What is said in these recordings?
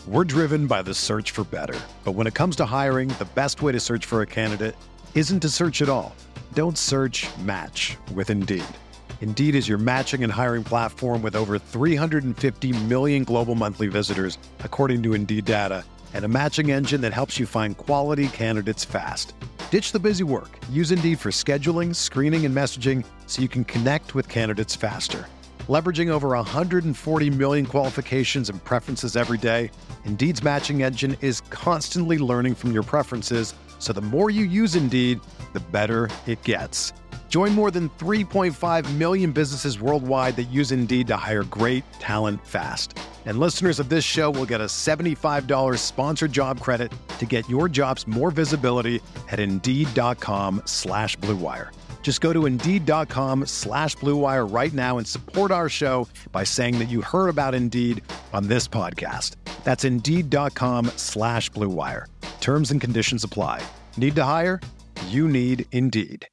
We're driven by the search for better. But when it comes to hiring, the best way to search for a candidate isn't to search at all. Don't search, match with Indeed. Indeed is your matching and hiring platform with over 350 million global monthly visitors, according to Indeed data, and a matching engine that helps you find quality candidates fast. Ditch the busy work. Use Indeed for scheduling, screening, and messaging so you can connect with candidates faster. Leveraging over 140 million qualifications and preferences every day, Indeed's matching engine is constantly learning from your preferences, so the more you use Indeed, the better it gets. Join more than 3.5 million businesses worldwide that use Indeed to hire great talent fast. And listeners of this show will get a $75 sponsored job credit to get your jobs more visibility at Indeed.com/Blue Wire. Just go to Indeed.com/Blue Wire right now and support our show by saying that you heard about Indeed on this podcast. That's Indeed.com/Blue Wire. Terms and conditions apply. Need to hire? You need Indeed.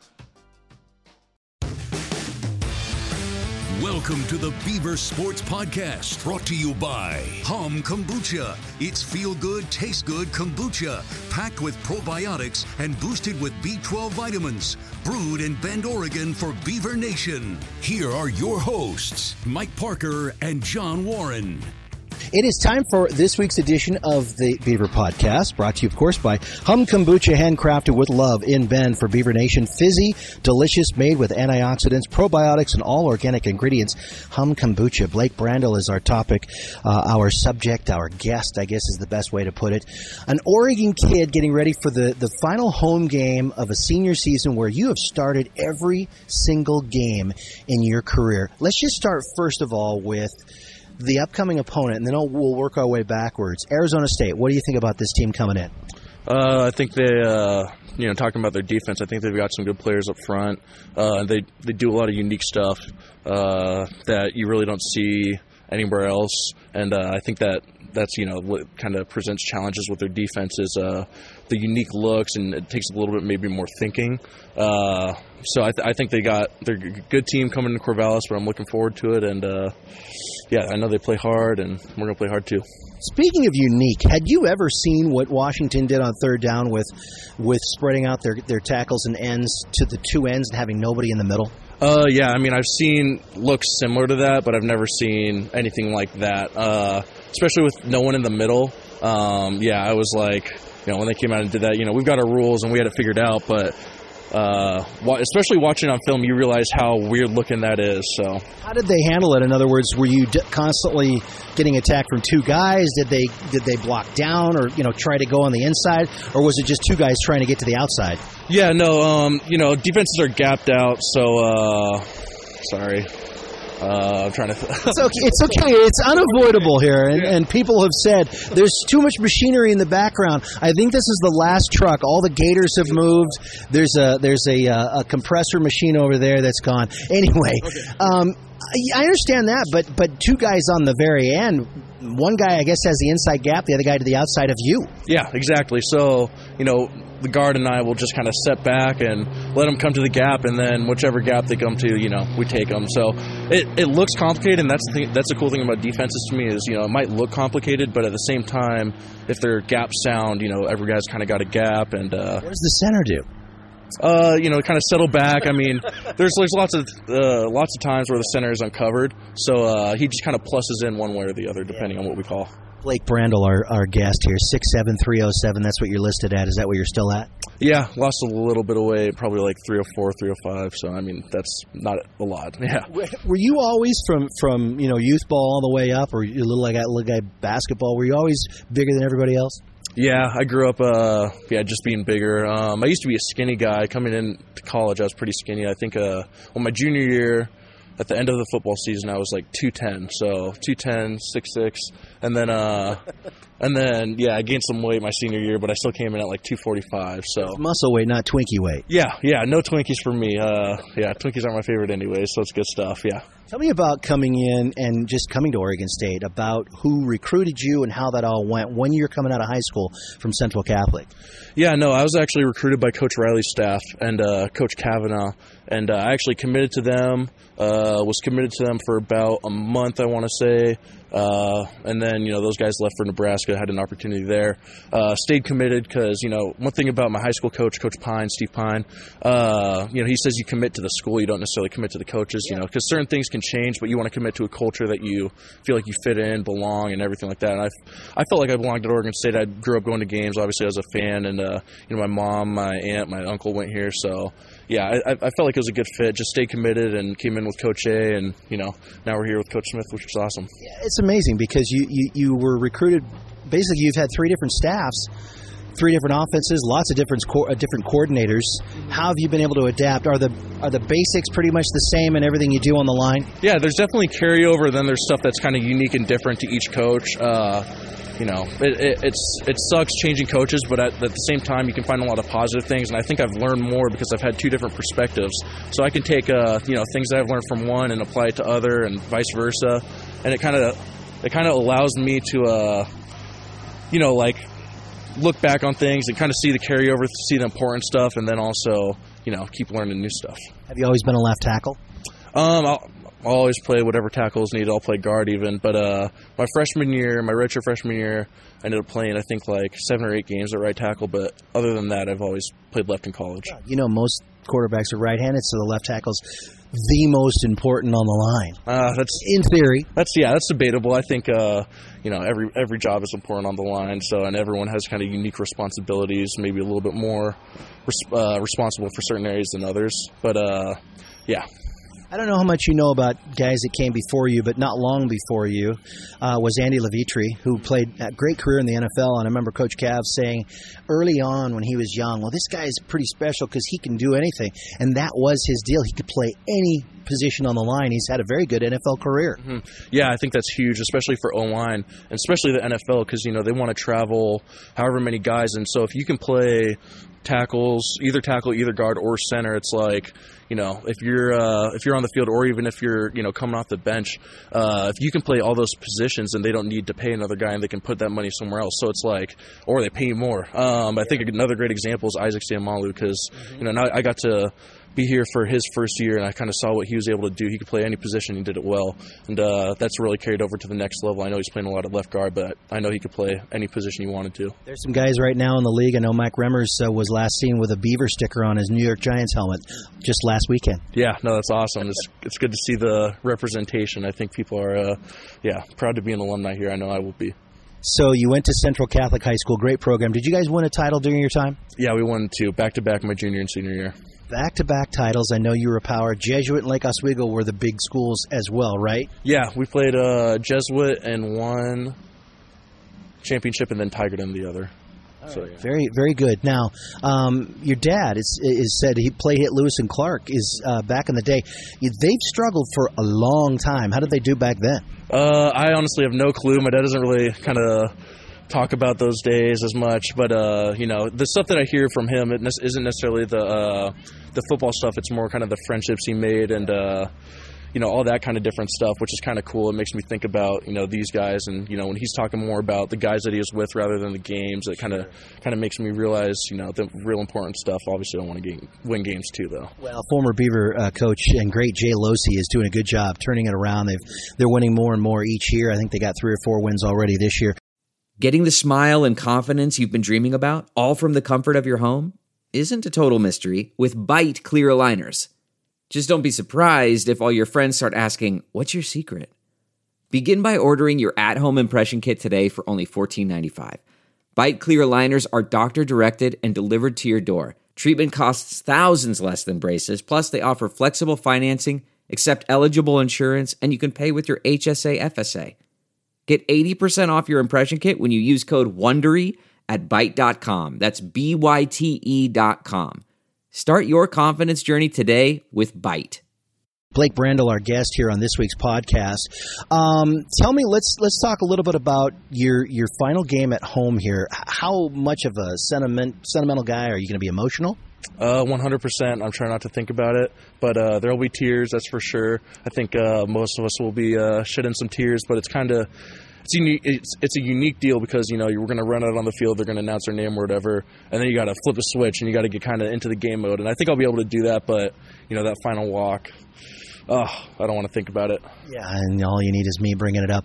Welcome to the Beaver Sports Podcast, brought to you by Hum Kombucha. It's feel-good, taste-good kombucha, packed with probiotics and boosted with B12 vitamins. Brewed in Bend, Oregon for Beaver Nation. Here are your hosts, Mike Parker and John Warren. It is time for this week's edition of the Beaver Podcast, brought to you, of course, by Hum Kombucha, handcrafted with love in Bend for Beaver Nation. Fizzy, delicious, made with antioxidants, probiotics, and all organic ingredients. Hum Kombucha. Blake Brandel is our topic, our subject, our guest, I guess is the best way to put it. An Oregon kid getting ready for the final home game of a senior season where you have started every single game in your career. Let's just start, first of all, with the upcoming opponent, and then we'll work our way backwards. Arizona State, what do you think about this team coming in? I think they, talking about their defense, I think they've got some good players up front. They do a lot of unique stuff that you really don't see anywhere else, and I think that's what kind of presents challenges with their defense is the unique looks, and it takes a little bit maybe more thinking. So I think they're a good team coming to Corvallis, but I'm looking forward to it, and I know they play hard, and we're going to play hard too. Speaking of unique, had you ever seen what Washington did on third down with spreading out their tackles and ends to the two ends and having nobody in the middle? Yeah, I mean, I've seen looks similar to that, but I've never seen anything like that, especially with no one in the middle. I was like, when they came out and did that, we've got our rules and we had it figured out, but especially watching on film, you realize how weird looking that is. So, how did they handle it? In other words, were you constantly getting attacked from two guys? Did they block down or try to go on the inside, or was it just two guys trying to get to the outside? Yeah, no, defenses are gapped out. So, sorry. I'm trying to. It's okay. It's unavoidable here, and people have said there's too much machinery in the background. I think this is the last truck. All the gators have moved. There's a compressor machine over there that's gone. Anyway, I understand that, but two guys on the very end. One guy, I guess, has the inside gap. The other guy to the outside of you. Yeah, exactly. So the guard and I will just kind of step back and let them come to the gap, and then whichever gap they come to, we take them. So it looks complicated, and that's the cool thing about defenses to me is, it might look complicated, but at the same time, if they're gap sound, every guy's kind of got a gap. And what does the center do? Kind of settle back. I mean, there's lots of times where the center is uncovered, so he just kind of pluses in one way or the other, depending on what we call. Blake Brandel, our guest here, 6'7", 307. That's what you're listed at. Is that where you're still at? Yeah, lost a little bit of weight, probably like 304, 305. So I mean, that's not a lot. Yeah. Were you always from youth ball all the way up, or you little guy basketball? Were you always bigger than everybody else? Yeah, I grew up, just being bigger. I used to be a skinny guy. Coming into college, I was pretty skinny. I think, my junior year, at the end of the football season, I was like 210. So 210, 6'6", and then I gained some weight my senior year, but I still came in at like 245. So muscle weight, not Twinkie weight. Yeah, no Twinkies for me. Twinkies aren't my favorite anyway, so it's good stuff. Yeah. Tell me about coming in and just coming to Oregon State, about who recruited you and how that all went when you were coming out of high school from Central Catholic. Yeah, no, I was actually recruited by Coach Riley's staff and Coach Kavanaugh, and I actually committed to them, was committed to them for about a month, I want to say. And then, those guys left for Nebraska, had an opportunity there. Stayed committed because, one thing about my high school coach, Coach Pine, Steve Pine, he says you commit to the school, you don't necessarily commit to the coaches, because certain things can change, but you want to commit to a culture that you feel like you fit in, belong, and everything like that. And I felt like I belonged at Oregon State. I grew up going to games, obviously, as a fan, and, my mom, my aunt, my uncle went here, so yeah, I felt like it was a good fit. Just stayed committed and came in with Coach A, and now we're here with Coach Smith, which is awesome. Yeah, it's amazing because you were recruited. Basically, you've had 3 different staffs, 3 different offenses, lots of different coordinators. How have you been able to adapt? Are the basics pretty much the same in everything you do on the line? Yeah, there's definitely carryover. Then there's stuff that's kind of unique and different to each coach. It sucks changing coaches, but at the same time, you can find a lot of positive things, and I think I've learned more because I've had 2 different perspectives. So I can take things that I've learned from one and apply it to other, and vice versa. And it kind of allows me to look back on things and kind of see the carryover, see the important stuff, and then also keep learning new stuff. Have you always been a left tackle? I'll always play whatever tackle is needed. I'll play guard even. But my redshirt freshman year, I ended up playing, I think, like 7 or 8 games at right tackle. But other than that, I've always played left in college. Most quarterbacks are right-handed, so the left tackle's the most important on the line. That's in theory. That's debatable. I think every job is important on the line. So, and everyone has kind of unique responsibilities, maybe a little bit more responsible for certain areas than others. But yeah. I don't know how much you know about guys that came before you, but not long before you was Andy Levitre, who played a great career in the NFL. And I remember Coach Cav saying early on when he was young, well, this guy is pretty special because he can do anything. And that was his deal. He could play any position on the line. He's had a very good NFL career. Mm-hmm. Yeah, I think that's huge, especially for O-line, and especially the NFL, because, they want to travel however many guys. And so if you can play tackles, either tackle, either guard, or center, it's like, if you're on the field, or even if you're coming off the bench, if you can play all those positions, and they don't need to pay another guy, and they can put that money somewhere else. So it's like, or they pay more. I think another great example is Isaac Seumalo, because now I got to be here for his first year, and I kind of saw what he was able to do. He could play any position, he did it well, and that's really carried over to the next level. I know he's playing a lot of left guard, but I know he could play any position he wanted to. There's some guys right now in the league. I know Mac Remmers was last seen with a Beaver sticker on his New York Giants helmet just last weekend. Yeah, no, that's awesome. It's good to see the representation. I think people are proud to be an alumni here. I know I will be. So you went to Central Catholic High School, great program. Did you guys win a title during your time? Yeah, we won 2, back-to-back my junior and senior year. Back-to-back titles. I know you were a power. Jesuit and Lake Oswego were the big schools as well, right? Yeah, we played Jesuit and one championship, and then Tigerdom the other. So, yeah. Very, very good. Now, your dad is said he played hit Lewis and Clark is back in the day. They've struggled for a long time. How did they do back then? I honestly have no clue. My dad doesn't really kind of talk about those days as much, but the stuff that I hear from him, it isn't necessarily the football stuff. It's more kind of the friendships he made and all that kind of different stuff, which is kind of cool. It makes me think about these guys, and when he's talking more about the guys that he was with rather than the games, it kind of makes me realize the real important stuff. Obviously, I want to win games too, though. Well, former Beaver coach and great Jay Losi is doing a good job turning it around. They're winning more and more each year. I think they got 3 or 4 wins already this year. Getting the smile and confidence you've been dreaming about, all from the comfort of your home, isn't a total mystery with Byte clear aligners. Just don't be surprised if all your friends start asking, "What's your secret?" Begin by ordering your at-home impression kit today for only $14.95. Byte clear aligners are doctor-directed and delivered to your door. Treatment costs thousands less than braces, plus they offer flexible financing, accept eligible insurance, and you can pay with your HSA FSA. Get 80% off your impression kit when you use code WONDERY at Byte.com. That's BYTE.com. Start your confidence journey today with Byte. Blake Brandel, our guest here on this week's podcast. Tell me, let's talk a little bit about your final game at home here. How much of a sentimental guy are you going to be? Emotional? 100%. I'm trying not to think about it, but there will be tears, that's for sure. I think most of us will be shedding some tears, but it's kind of it's a unique deal because we're going to run out on the field, they're going to announce their name or whatever, and then you got to flip a switch and you got to get kind of into the game mode. And I think I'll be able to do that, but that final walk, Oh, I don't want to think about it. Yeah, and all you need is me bringing it up.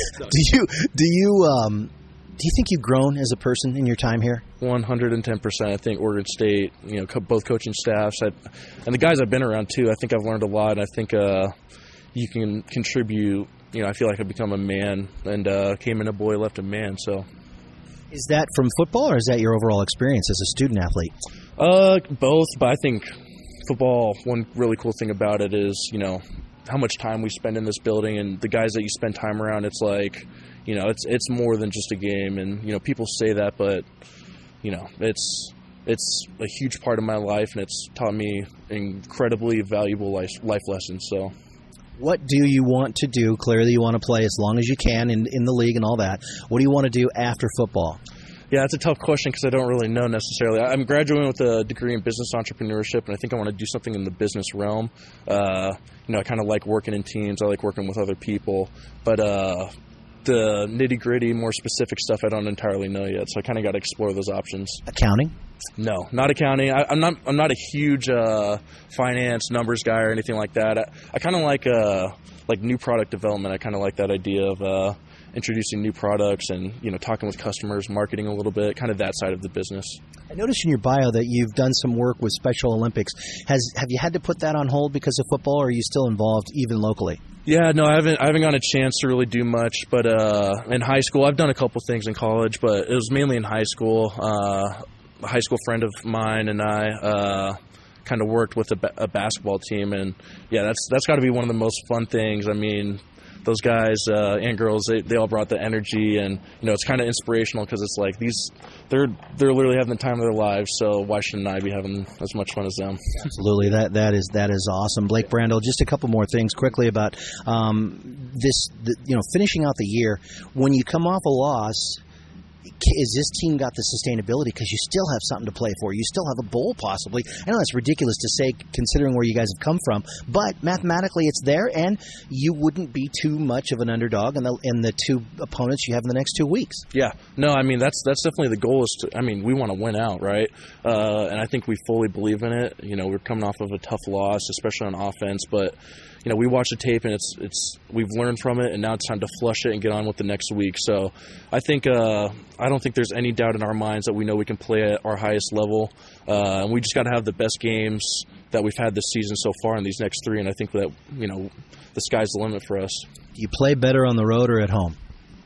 Do you think you've grown as a person in your time here? 110%. I think Oregon State, both coaching staffs, and the guys I've been around too. I think I've learned a lot. I think you can contribute. I feel like I've become a man, and came in a boy, left a man. So, is that from football, or is that your overall experience as a student athlete? Both, but I think football, one really cool thing about it is, how much time we spend in this building and the guys that you spend time around. It's like, it's more than just a game. And, people say that, but, it's a huge part of my life, and it's taught me incredibly valuable life lessons. So, what do you want to do? Clearly you want to play as long as you can in the league and all that. What do you want to do after football? Yeah, that's a tough question because I don't really know necessarily. I'm graduating with a degree in business entrepreneurship, and I think I want to do something in the business realm. I kind of like working in teams. I like working with other people. But the nitty-gritty, more specific stuff, I don't entirely know yet, so I kind of got to explore those options. Accounting? No, not accounting. I'm not a huge finance numbers guy or anything like that. I kind of like new product development. I kind of like that idea of introducing new products and talking with customers, marketing a little bit, kind of that side of the business. I noticed in your bio that you've done some work with Special Olympics. Have you had to put that on hold because of football, or are you still involved even locally? Yeah, no, I haven't gotten a chance to really do much. But in high school, I've done a couple things in college, but it was mainly in high school. A high school friend of mine and I kind of worked with a basketball team, and yeah, that's got to be one of the most fun things. I mean, those guys and girls, they all brought the energy, and it's kind of inspirational because it's like they're literally having the time of their lives. So why shouldn't I be having as much fun as them? Absolutely, that is awesome. Blake Brandel, just a couple more things quickly about this. Finishing out the year, when you come off a loss, is this team got the sustainability because you still have something to play for? You still have a bowl possibly. I know that's ridiculous to say considering where you guys have come from, but mathematically it's there, and you wouldn't be too much of an underdog in the two opponents you have in the next 2 weeks. Yeah. No, I mean, that's definitely the goal. We want to win out, right? And I think we fully believe in it. We're coming off of a tough loss, especially on offense, but we watch the tape, and we've learned from it, and now it's time to flush it and get on with the next week. So I think I don't think there's any doubt in our minds that we know we can play at our highest level, and we just got to have the best games that we've had this season so far in these next three, and I think that the sky's the limit for us. Do you play better on the road or at home?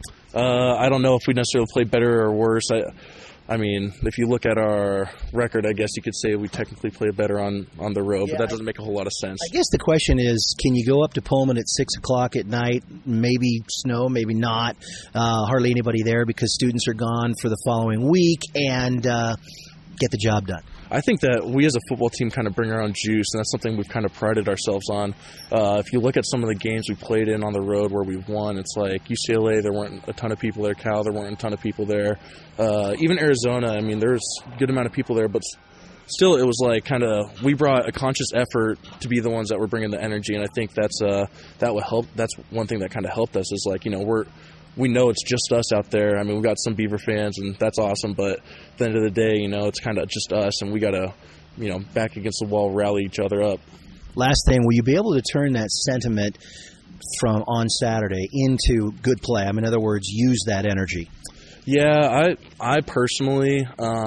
I don't know if we necessarily play better or worse. I mean, if you look at our record, I guess you could say we technically play better on the road, but that doesn't make a whole lot of sense. I guess the question is, can you go up to Pullman at 6 o'clock at night, maybe snow, maybe not, hardly anybody there because students are gone for the following week, and get the job done? I think that we as a football team kind of bring our own juice, and that's something we've kind of prided ourselves on. If you look at some of the games we played in on the road where we've won, it's like UCLA, there weren't a ton of people there. Cal, there weren't a ton of people there. Even Arizona, I mean, there's a good amount of people there, but still it was like kind of we brought a conscious effort to be the ones that were bringing the energy, and I think that would help. That's one thing that kind of helped us is like, we know it's just us out there. I mean, we've got some Beaver fans, and that's awesome. But at the end of the day, it's kind of just us, and we got to, back against the wall, rally each other up. Last thing, will you be able to turn that sentiment from on Saturday into good play? I mean, in other words, use that energy. Yeah, I personally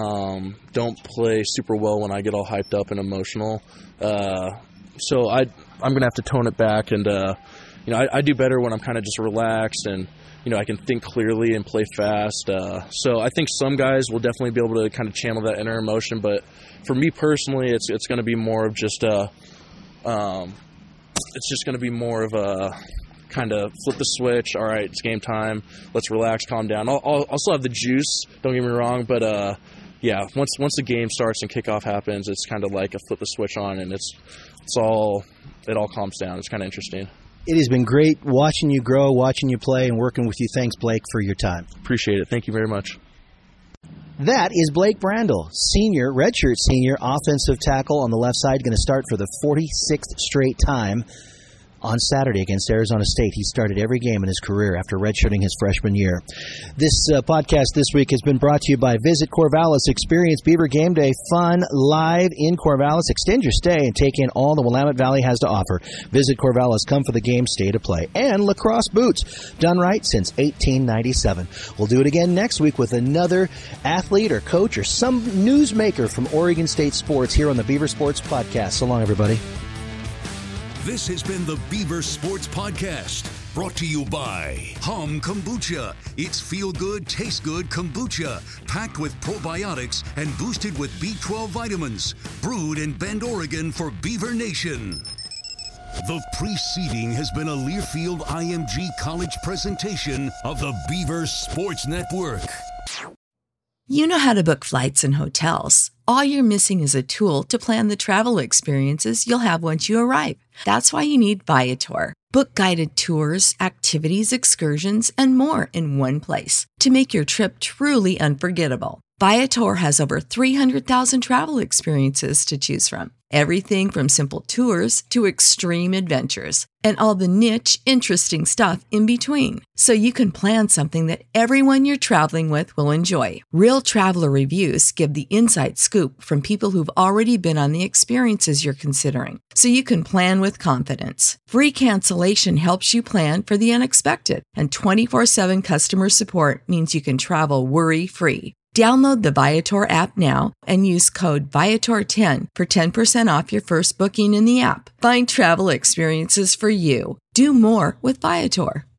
don't play super well when I get all hyped up and emotional. So I'm going to have to tone it back, and I do better when I'm kind of just relaxed and I can think clearly and play fast. So I think some guys will definitely be able to kind of channel that inner emotion. But for me personally, it's going to be more of just it's just going to be more of a kind of flip the switch. All right, it's game time. Let's relax, calm down. I'll still have the juice. Don't get me wrong, but once the game starts and kickoff happens, it's kind of like a flip the switch on, and it all calms down. It's kind of interesting. It has been great watching you grow, watching you play, and working with you. Thanks, Blake, for your time. Appreciate it. Thank you very much. That is Blake Brandel, redshirt senior, offensive tackle on the left side, going to start for the 46th straight time on Saturday against Arizona State. He started every game in his career after redshirting his freshman year. This podcast this week has been brought to you by Visit Corvallis. Experience Beaver Game Day fun live in Corvallis. Extend your stay and take in all the Willamette Valley has to offer. Visit Corvallis. Come for the game, stay to play. And lacrosse boots. Done right since 1897. We'll do it again next week with another athlete or coach or some newsmaker from Oregon State sports here on the Beaver Sports Podcast. So long, everybody. This has been the Beaver Sports Podcast, brought to you by Hum Kombucha. It's feel-good, taste-good kombucha, packed with probiotics and boosted with B12 vitamins. Brewed in Bend, Oregon for Beaver Nation. The preceding has been a Learfield IMG College presentation of the Beaver Sports Network. You know how to book flights and hotels. All you're missing is a tool to plan the travel experiences you'll have once you arrive. That's why you need Viator. Book guided tours, activities, excursions, and more in one place to make your trip truly unforgettable. Viator has over 300,000 travel experiences to choose from. Everything from simple tours to extreme adventures and all the niche, interesting stuff in between. So you can plan something that everyone you're traveling with will enjoy. Real traveler reviews give the inside scoop from people who've already been on the experiences you're considering. So you can plan with confidence. Free cancellation helps you plan for the unexpected. And 24/7 customer support means you can travel worry-free. Download the Viator app now and use code Viator10 for 10% off your first booking in the app. Find travel experiences for you. Do more with Viator.